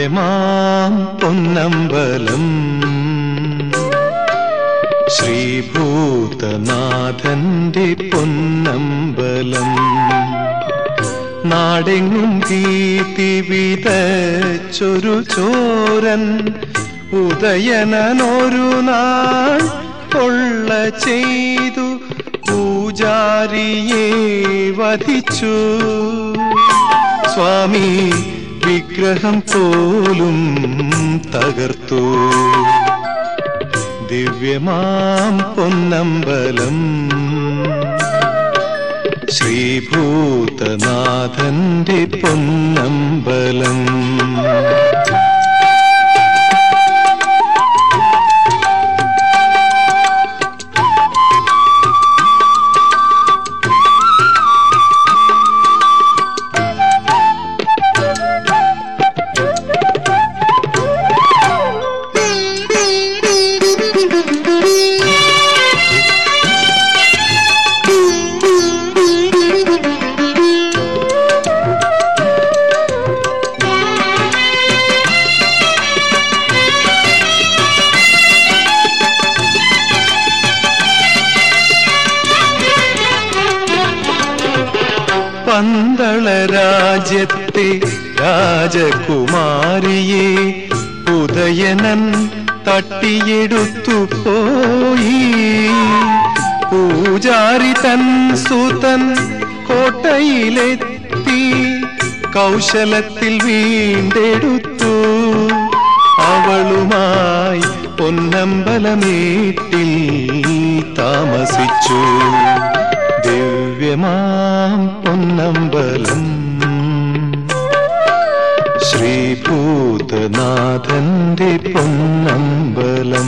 ദിവ്യമാം പൊന്നമ്പലം ശ്രീഭൂതനാഥന്റെ പൊന്നമ്പലം നാടെങ്ങും കീർത്തി വിതച്ചൊരു ചോരൻ ഉദയനനൊരു നാൾ കൊള്ള ചെയ്തു പൂജാരിയെ വധിച്ചു സ്വാമി വിഗ്രഹം പോലും തകർത്തു ദിവ്യമാം പൊന്നമ്പലം ശ്രീഭൂതനാഥന്റെ പൊന്നമ്പലം പന്തള രാജ്യത്തെ രാജകുമാരിയെ ഉദയനൻ തട്ടിയെടുത്തു പോയി പൂജാരി തൻ സുതൻ കോട്ടയിലെത്തി കൗശലത്തിൽ വീണ്ടെടുത്തു അവളുമായി പൊന്നമ്പലമേട്ടിൽ താമസിച്ചു ദിവ്യമാം പൊന്നമ്പലം ശ്രീഭൂതനാഥന്റെ പൊന്നമ്പലം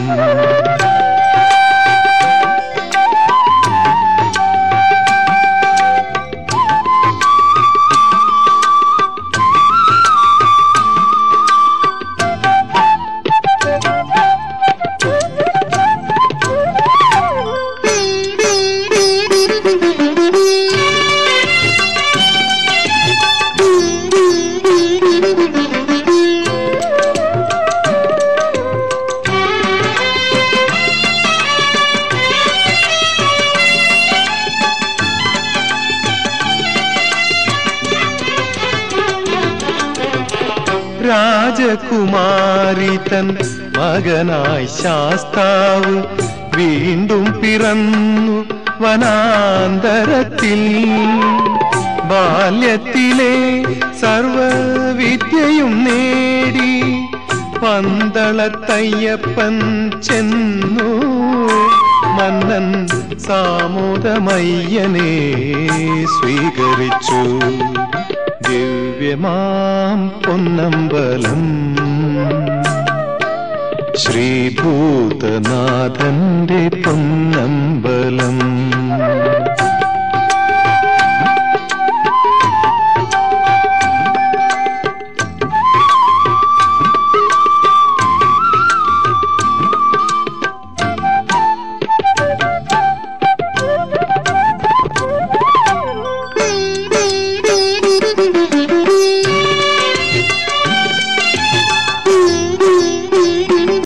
രാജകുമാരി തൻ മകനായി ശാസ്താവ് വീണ്ടും പിറന്നു വനാന്തരത്തിൽ ബാല്യത്തിലെ സർവവിദ്യയും നേടി പന്തളത്തയ്യപ്പൻ ചെന്നു മന്നൻ സാമോദമയ്യനെ സ്വീകരിച്ചു ദിവ്യമാം പൊന്നമ്പലം ശ്രീഭൂതനാഥന്റെ പൊന്നമ്പലം